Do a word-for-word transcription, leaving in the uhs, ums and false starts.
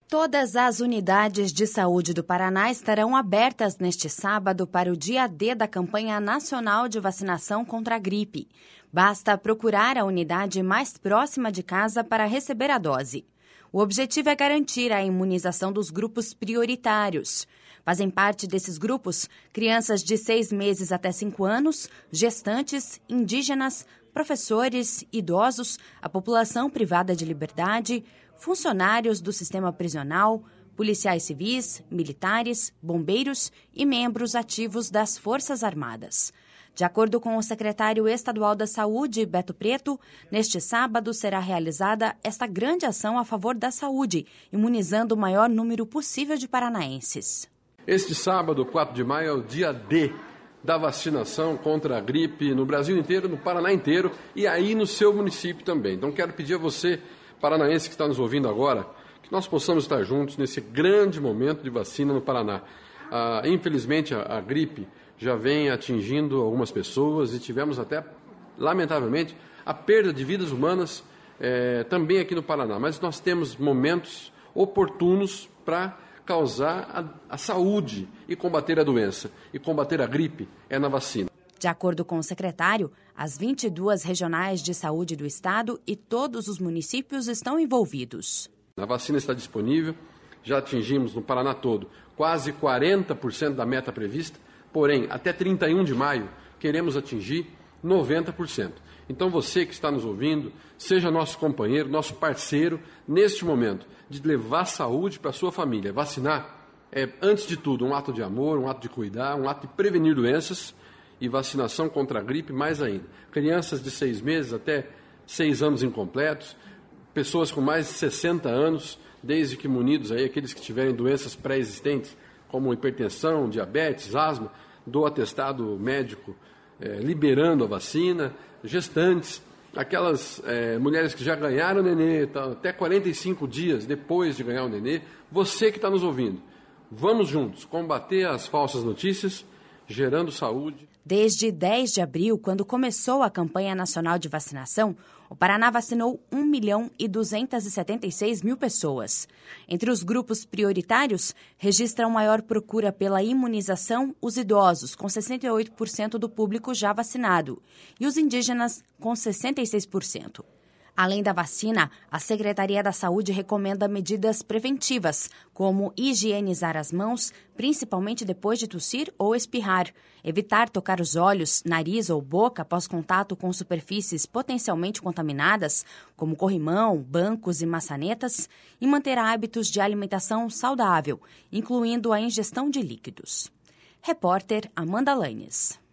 Todas as unidades de saúde do Paraná estarão abertas neste sábado para o dia D da campanha nacional de vacinação contra a gripe. Basta procurar a unidade mais próxima de casa para receber a dose. O objetivo é garantir a imunização dos grupos prioritários. Fazem parte desses grupos crianças de seis meses até cinco anos, gestantes, indígenas, professores, idosos, a população privada de liberdade, funcionários do sistema prisional, policiais civis, militares, bombeiros e membros ativos das Forças Armadas. De acordo com o secretário estadual da Saúde, Beto Preto, neste sábado será realizada esta grande ação a favor da saúde, imunizando o maior número possível de paranaenses. Este sábado, quatro de maio, é o dia D da vacinação contra a gripe no Brasil inteiro, no Paraná inteiro e aí no seu município também. Então quero pedir a você, paranaense que está nos ouvindo agora, que nós possamos estar juntos nesse grande momento de vacina no Paraná. Ah, infelizmente, a, a gripe já vem atingindo algumas pessoas e tivemos até, lamentavelmente, a perda de vidas humanas eh, também aqui no Paraná. Mas nós temos momentos oportunos para causar a, a saúde e combater a doença. E combater a gripe é na vacina. De acordo com o secretário, as vinte e duas regionais de saúde do estado e todos os municípios estão envolvidos. A vacina está disponível, já atingimos no Paraná todo quase quarenta por cento da meta prevista, porém, até trinta e um de maio, queremos atingir noventa por cento. Então você que está nos ouvindo, seja nosso companheiro, nosso parceiro, neste momento, de levar saúde para a sua família. Vacinar é, antes de tudo, um ato de amor, um ato de cuidar, um ato de prevenir doenças, e vacinação contra a gripe mais ainda. Crianças de seis meses até seis anos incompletos, pessoas com mais de sessenta anos, desde que munidos aí, aqueles que tiverem doenças pré-existentes, como hipertensão, diabetes, asma, do atestado médico eh, liberando a vacina, gestantes, aquelas eh, mulheres que já ganharam o nenê, tá, até quarenta e cinco dias depois de ganhar o nenê, você que está nos ouvindo, vamos juntos combater as falsas notícias, gerando saúde. Desde dez de abril, quando começou a campanha nacional de vacinação, o Paraná vacinou um milhão e duzentas e setenta e seis mil pessoas. Entre os grupos prioritários, registram maior procura pela imunização os idosos, com sessenta e oito por cento do público já vacinado, e os indígenas, com sessenta e seis por cento. Além da vacina, a Secretaria da Saúde recomenda medidas preventivas, como higienizar as mãos, principalmente depois de tossir ou espirrar, evitar tocar os olhos, nariz ou boca após contato com superfícies potencialmente contaminadas, como corrimão, bancos e maçanetas, e manter hábitos de alimentação saudável, incluindo a ingestão de líquidos. Repórter Amanda Lanes.